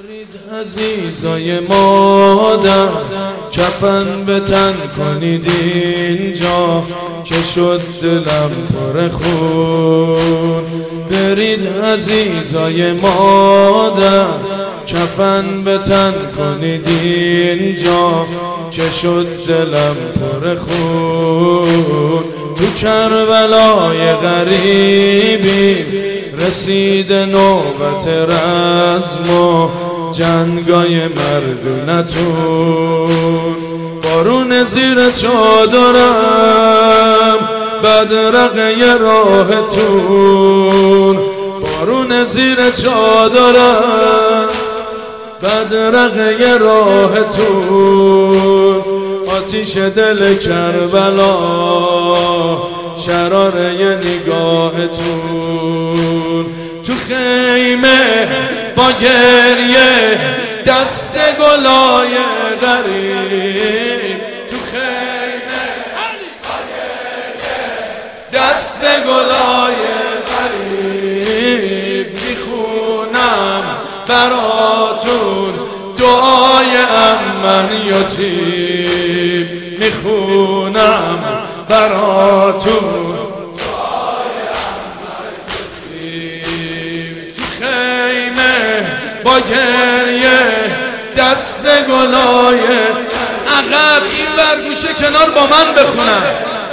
برید عزیزای مادر کفن به تن کنید اینجا که شد دلم پر خون. برید عزیزای مادر کفن به تن کنید اینجا که شد دلم پر خون. تو کربلای غریبی رسید نوبت رزم و جنگای مردونتون. بارون زیر چادرم بدرقه راهتون. بارون زیر چادرم بدرقه راهتون. آتیش دل کربلا شراره نگاهتون. تو خیمه با گریه دست گلای غریب. تو خیمه با گریه دست گلای غریب. میخونم براتون دعای امن یتیم. میخونم براتون دعای امن یتیم. تو خیمه با گریه دست گلای عقب این برگوشه کنار با من بخونم.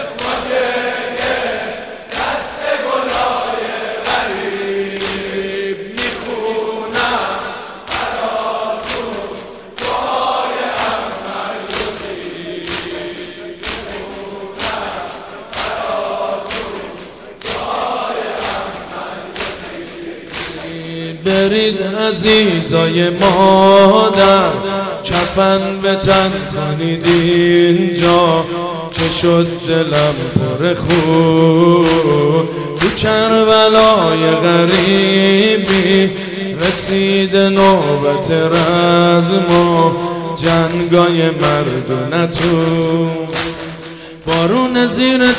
برید عزیزای مادر کفن به تن کنید اینجا که شد دلم پر خون. تو کربلای غریبی رسید نوبت رزم و جنگای مردونتون. بارون زیر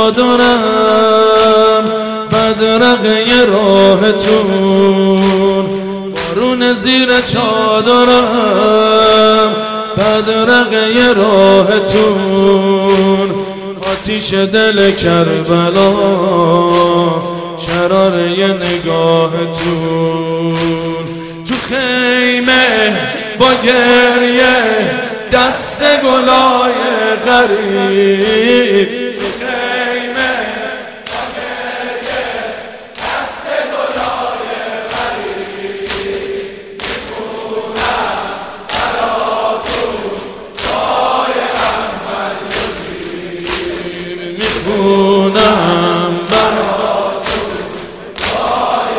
چادرم بدرقه راهتون. بارون زیر چادرم بدرقه راهتون. آتیش دل کربلا شراره نگاهتون. تو خیمه با گریه دست گلای غریب. میخونم براتون دعای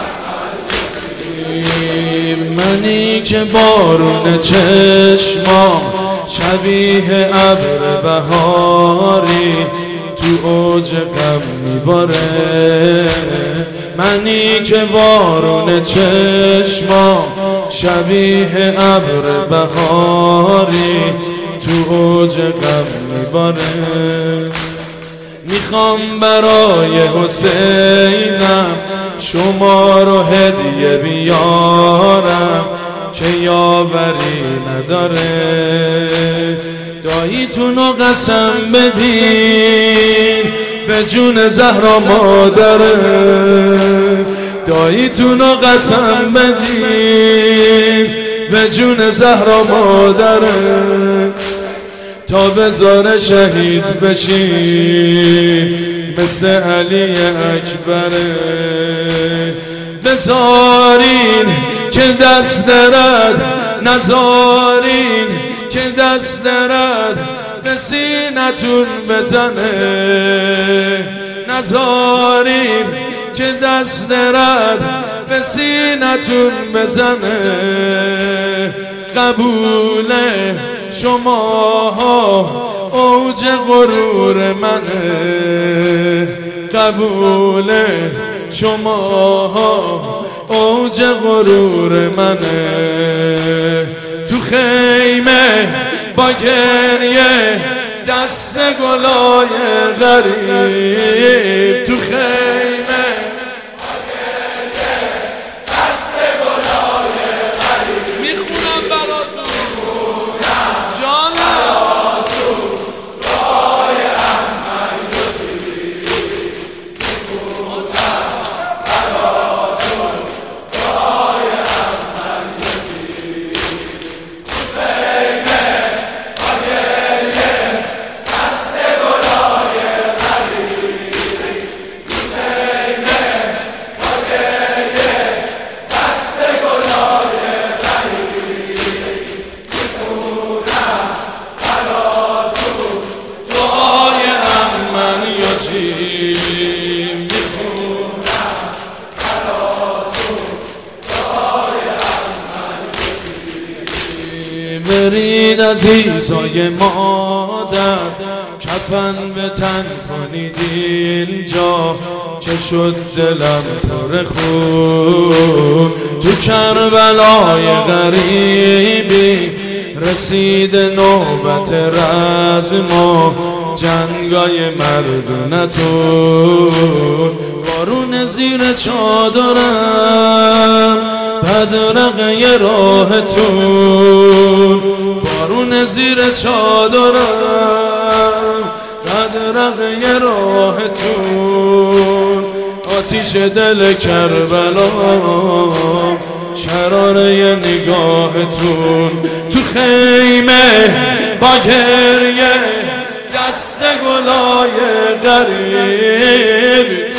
امن. منی که بارون چشمام شبیه ابر بهاری تو اوج غم میباره. منی که بارون چشمام شبیه ابر بهاری تو اوج غم میباره. میخوام برای حسینم شما رو هدیه بیارم که یاوری نداره. داییتونو قسم بدین به جون زهرا مادره. داییتونو قسم بدین به جون زهرا مادره تا بذاره شهید بشی مثل علی اکبره. بذارین که دست درد نذارین که دست درد به سینتون بزنه. نذارین که دست درد به سینتون بزنه. قبوله شماها اوج غرور منه. قبوله شماها اوج غرور منه. تو خیمه با گریه دست گلای غریب. تو خیمه با گریه دست گلای غریب. برید عزیزای مادر کفن به تن کنید اینجا که شد دلم پر خون تو کربلای غریبی رسید نوبت رزم و جنگای مردونتون بارون زیر چادرم بدرقه راهتون بارون زیر چادرم بدرقه راهتون آتیش دل کربلا شراره نگاهتون تو خیمه با گریه دست گلای غریب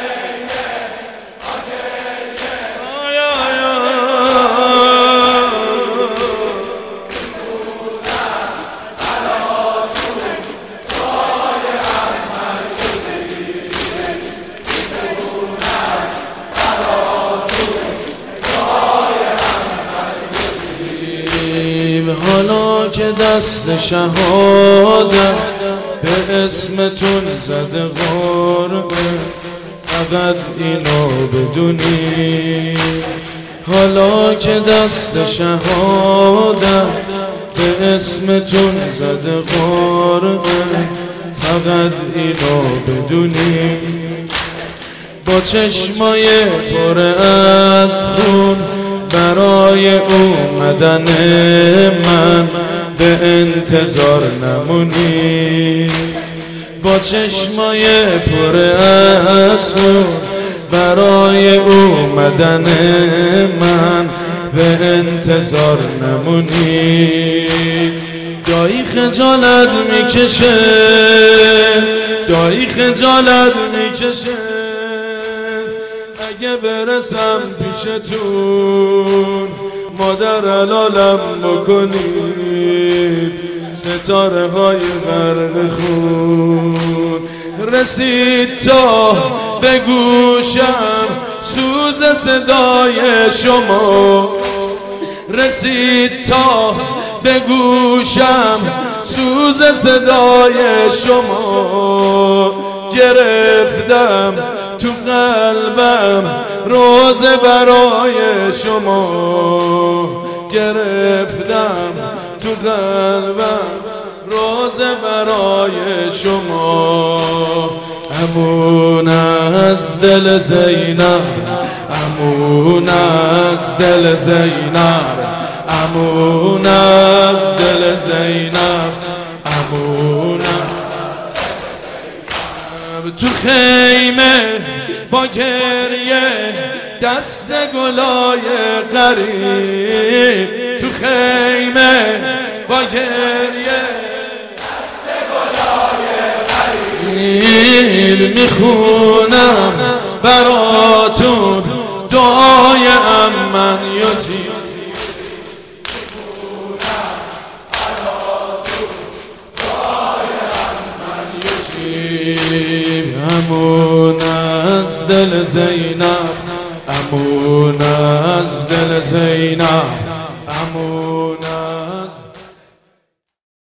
حالا که دست شهادت به اسمتون زده غربه فقط اینو بدونی حالا که دست شهادت به اسمتون زده غربه فقط اینو بدونی با چشمای پر از خون برای اومدن من به انتظار نمونی با چشمای پر از خون برای اومدن من به انتظار نمونی دایی خجالت میکشه دایی خجالت میکشه اگه برسم پیشتون مادر علالم بکنید ستاره های غرق خون رسید تا به گوشم سوز صدای شما رسید تا به گوشم سوز صدای شما گرفتم تو قلبم روزه برای شما گرفتم تو قلبم روزه برای شما امون از دل زینب امون از دل زینب امون از دل زینب امون تو خیمه با گریه دست گلای غریب تو خیمه با گریه دست گلای غریب میخونم براتون دعای امن یوتی امون از دل زینب امون از دل زینب امون